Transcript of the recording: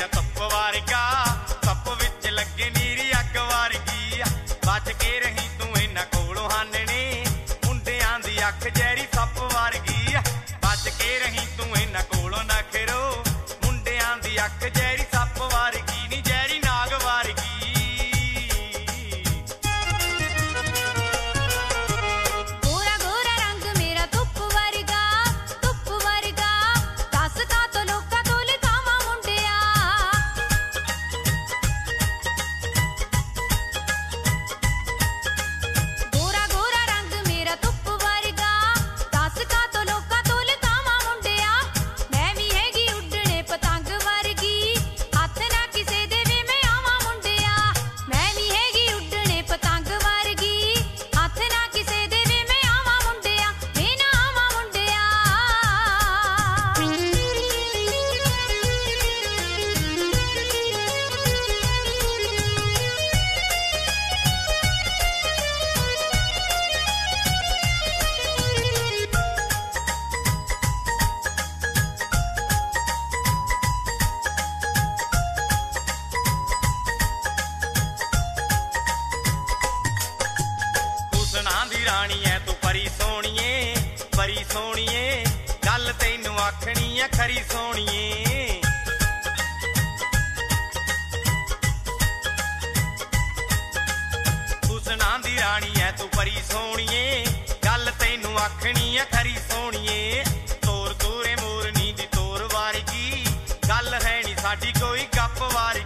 मेरा धुप वारगा, धुप विच लगे नीरी अग वारगी। बच के रही तू इन्हां कोलों हानने, मुंडियां दी अख जहरी सप वारगी। बच के रही तू इन्हां कोलों नखरो, मुंडियां दी अख जहरी सप वारगी नी जहरी नाग वारगी। रानी है तू परी सोनिए, परी सोनिए गल तैनू आखनी है खरी सोनिए। हुसना दी रानी है तू परी सोनिए, गल तैनू आखनी है खरी सोनिए। तोर तोरे मोरनी दी तोर वारगी, गल है नी साडी कोई गप वारगी।